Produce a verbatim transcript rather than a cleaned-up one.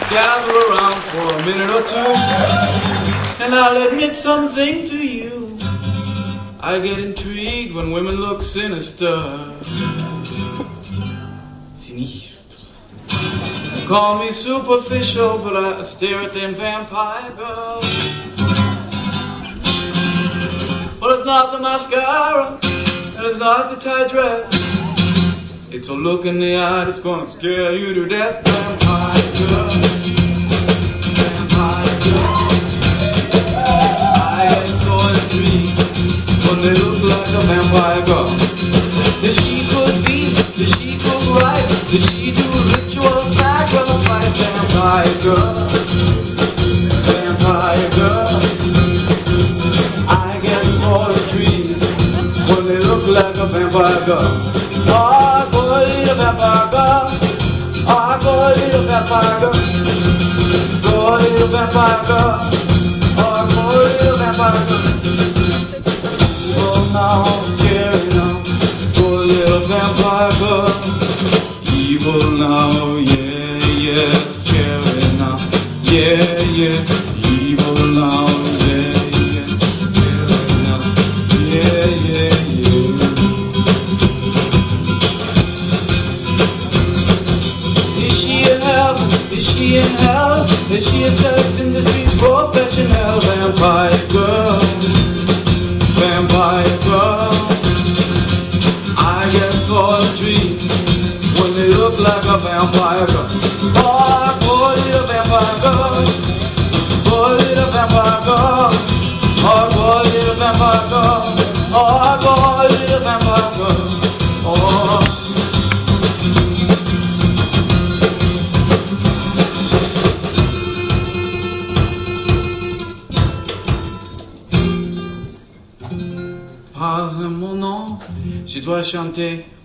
gather around for a minute or two, and I'll admit something to you. I get intrigued when women look sinister. Sinistre. Call me superficial, but I stare at them vampire girls. Well, it's not the mascara, and it's not the tight dress. It's a look in the eye that's gonna scare you to death. Vampire girl, vampire girl. I get so intrigued when they look like a vampire girl. Does she cook beans? Does she cook rice? Does she do ritual sacrifice? Vampire girl, vampire girl. I get so intrigued when they look like a vampire girl. Oh, go little vampire girl. Oh, go little vampire girl. Go little vampire girl. Oh, go little vampire girl. Oh, now scary now. Go little vampire girl. Evil now, yeah, yeah. Scary now, yeah, yeah. Evil now, yeah, yeah. Scary now, yeah, yeah, yeah. Is she in hell? Is she a sex industry professional? Vampire girl, vampire girl. I get so intrigued when they look like a vampire girl. Oh, poor little vampire girl. Poor little vampire girl. Oh, poor little vampire girl. Oh, poor little vampire girl. Oh. Pardonne mon nom, je dois chanter